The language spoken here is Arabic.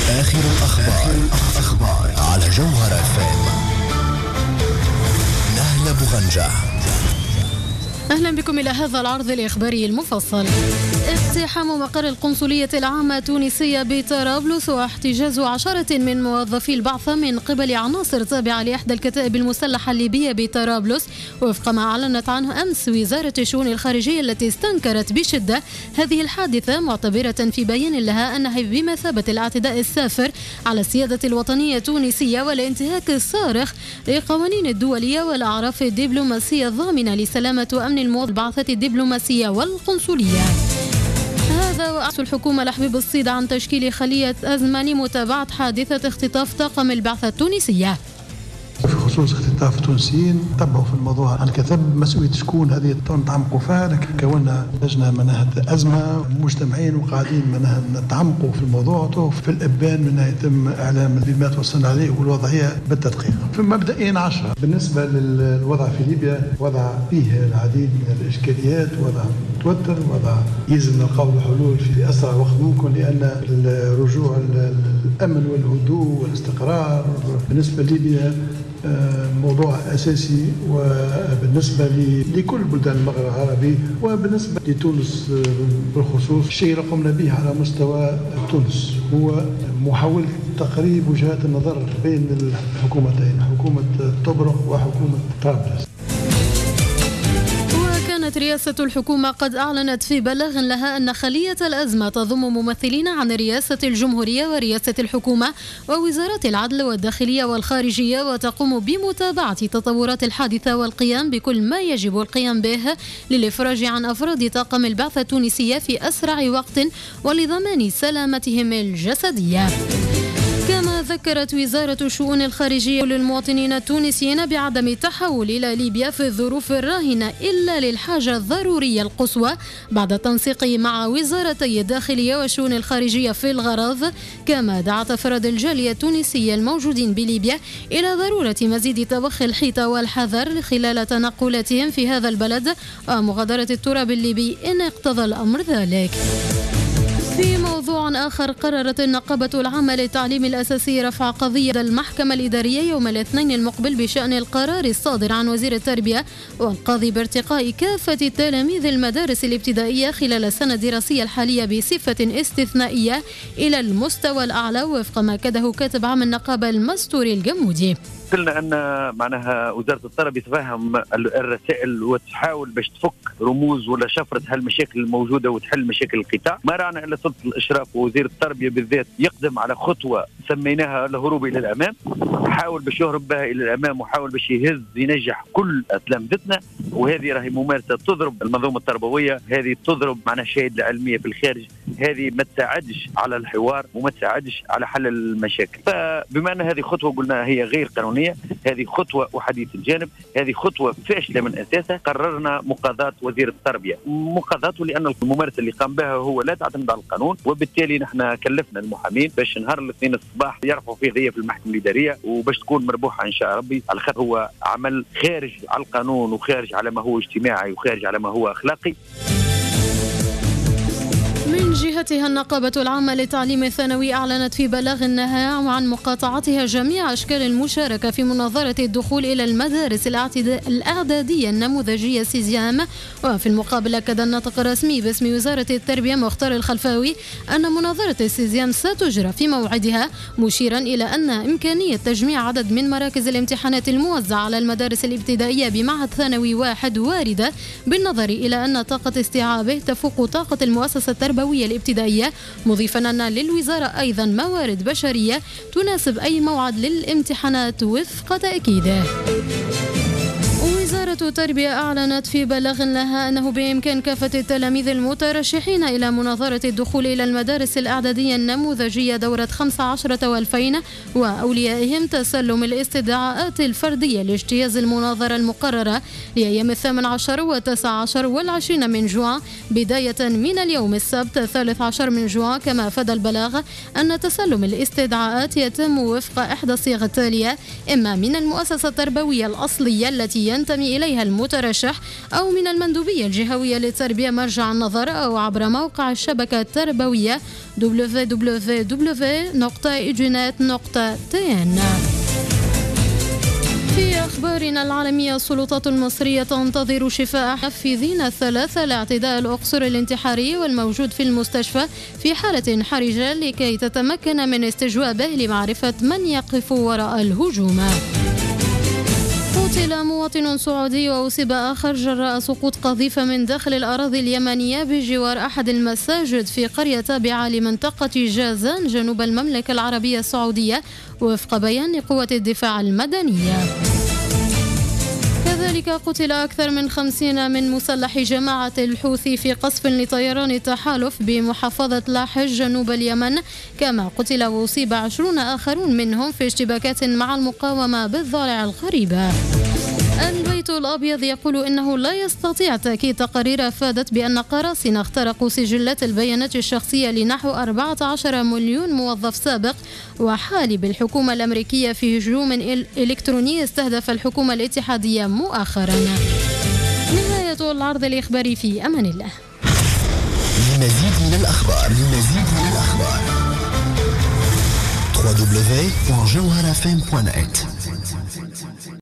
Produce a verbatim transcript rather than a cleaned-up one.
آخر الأخبار, الأخبار على جوهر اف ام. نهلة بوغنجة. أهلا بكم إلى هذا العرض الإخباري المفصل. اقتحام مقر القنصلية العامة التونسية بطرابلس واحتجاز عشرة من موظفي البعثة من قبل عناصر تابعة لإحدى الكتائب المسلحة الليبية بطرابلس، وفق ما أعلنت عنه أمس وزارة الشؤون الخارجية التي استنكرت بشدة هذه الحادثة، معتبرة في بيان لها أنها بمثابة الاعتداء السافر على السيادة الوطنية التونسية والانتهاك الصارخ للقوانين الدولية والأعراف الدبلوماسية الضامنة لسلامة وأمن المواطنين البعثة الدبلوماسية والقنصلية. هذا وأعلنت الحكومة لحبيب الصيد عن تشكيل خلية أزمة لمتابعة حادثة اختطاف طاقم البعثة التونسية. في خصوص اختطاف التونسيين تبعوا في الموضوع عن كثب مسؤولية شكون هذه نتعمقوا فيها، لكن كونا لجنة منها أزمة مجتمعين وقاعدين منها نتعمقوا في الموضوع في الإبان منها يتم إعلام بما توصلنا عليه والوضعية بالتدقيق. في مبدئيا عشرة بالنسبة للوضع في ليبيا، وضع فيه العديد من الإشكاليات، وضع متوتر، وضع يلزم نلقاو حلول في أسرع وقت ممكن، لأن الرجوع الأمن والهدوء والاستقرار بالنسبة لليبيا موضوع أساسي، وبالنسبة لكل بلدان المغرب العربي وبالنسبة لتونس بالخصوص. الشيء اللي قمنا به على مستوى تونس هو محاولة تقريب وجهات النظر بين الحكومتين، حكومة طبرق وحكومة طرابلس. كانت رئاسة الحكومة قد أعلنت في بلاغ لها أن خلية الأزمة تضم ممثلين عن رئاسة الجمهورية ورئاسة الحكومة ووزارات العدل والداخلية والخارجية، وتقوم بمتابعة تطورات الحادثة والقيام بكل ما يجب القيام به للإفراج عن أفراد طاقم البعثة التونسية في أسرع وقت ولضمان سلامتهم الجسدية. كما ذكرت وزارة الشؤون الخارجية للمواطنين التونسيين بعدم التحول إلى ليبيا في الظروف الراهنة إلا للحاجة الضرورية القصوى، بعد التنسيق مع وزارتي الداخلية والشؤون الخارجية في الغرض. كما دعت أفراد الجالية التونسية الموجودين بليبيا إلى ضرورة مزيد توخي الحيطة والحذر خلال تنقلاتهم في هذا البلد ومغادرة التراب الليبي إن اقتضى الأمر ذلك. في موضوع آخر، قررت النقابة العامة للتعليم الأساسي رفع قضية المحكمة الإدارية يوم الاثنين المقبل بشأن القرار الصادر عن وزير التربية والقاضي بارتقاء كافة تلاميذ المدارس الابتدائية خلال السنة الدراسية الحالية بصفة استثنائية إلى المستوى الأعلى، وفق ما كده كاتب عام النقابة المستوري الجمودي. قلنا أن معناها وزارة التربية تفهم الرسائل وتحاول باش تفك رموز ولا شفرة هالمشاكل الموجودة وتحل مشاكل القطاع. ما رانا إلا سلطة الإشراف ووزير التربية بالذات يقدم على خطوة سميناها الهروب إلى الأمام، حاول باش يهرب بها إلى الأمام وحاول باش يهز ينجح كل تلامذتنا، وهذه راهي ممارسة تضرب المنظومة التربوية، هذه تضرب معناها الشهادة العلمية في الخارج، هذه ما تساعدش على الحوار وما تساعدش على حل المشاكل. فبما أن هذه خطوة قلنا هي غير قانونية، هذه خطوة وحديث الجانب، هذه خطوة فاشلة من أساسها، قررنا مقاضاة وزير التربية. مقاضاته لأن الممارسة اللي قام بها هو لا تعتمد على القانون، وبالتالي نحن كلفنا المحامين باش نهار الاثنين الصباح يرفعوا فيه قضية في المحكمة الإدارية وباش تكون مربوحة إن شاء ربي، على خاطر هو عمل خارج على القانون وخارج على ما هو اجتماعي وخارج على ما هو أخلاقي. من جهتها النقابة العامة للتعليم الثانوي أعلنت في بلاغ أنها عن مقاطعتها جميع أشكال المشاركة في مناظرة الدخول إلى المدارس الإعدادية النموذجية سيزيام. وفي المقابل أكد الناطق الرسمي باسم وزارة التربية مختار الخلفاوي أن مناظرة السيزيام ستجرى في موعدها، مشيرا إلى أن إمكانية تجميع عدد من مراكز الامتحانات الموزعة على المدارس الابتدائية بمعهد ثانوي واحد واردة، بالنظر إلى أن طاقة استيعابه تفوق طاقة المؤسسة التربوية الابتدائية، مضيفا أن للوزارة أيضا موارد بشرية تناسب أي موعد للامتحانات وفق تأكيده. وزارة التربية أعلنت في بلاغ لها أنه بإمكان كافة التلاميذ المترشحين إلى مناظرة الدخول إلى المدارس الإعدادية النموذجية دورة خمسة عشر والفين وأوليائهم تسلم الاستدعاءات الفردية لاجتياز المناظرة المقررة لأيام الثامن عشر والتاسع عشر والعشرين من جوان بداية من اليوم السبت الثالث عشر من جوان. كما أفاد البلاغ أن تسلم الاستدعاءات يتم وفق إحدى الصيغ التالية: إما من المؤسسة التربوية الأصلية التي ينتمي إليها ممثلها المترشح أو من المندوبية الجهوية للتربية مرجع النظر أو عبر موقع الشبكة التربوية دبليو دبليو دبليو دوت إيجينات دوت تي إن. في أخبارنا العالمية، السلطات المصرية تنتظر شفاء حفيظين الثلاثة لاعتداء الأقصر الانتحاري والموجود في المستشفى في حالة حرجة لكي تتمكن من استجوابه لمعرفة من يقف وراء الهجوم. قتل مواطن سعودي وأصيب آخر جراء سقوط قذيفة من داخل الأراضي اليمنية بجوار أحد المساجد في قرية تابعة لمنطقة جازان جنوب المملكة العربية السعودية وفق بيان قوة الدفاع المدنية. كذلك قتل أكثر من خمسين من مسلح جماعة الحوثي في قصف لطيران التحالف بمحافظة لاحج جنوب اليمن، كما قتل وأصيب عشرون آخرون منهم في اشتباكات مع المقاومة بالضالع الغريبة. البيت الأبيض يقول إنه لا يستطيع تأكيد تقارير أفادت بأن قراصنة اخترقوا سجلات البيانات الشخصية لنحو أربعة عشر مليون موظف سابق وحالي بالحكومة الأمريكية في هجوم إلكتروني استهدف الحكومة الاتحادية مؤخرا. نهاية العرض الإخباري، في أمان الله. لمزيد من الأخبار لمزيد من الأخبار دبليو دبليو دبليو دوت جوهرة إف إم دوت نت.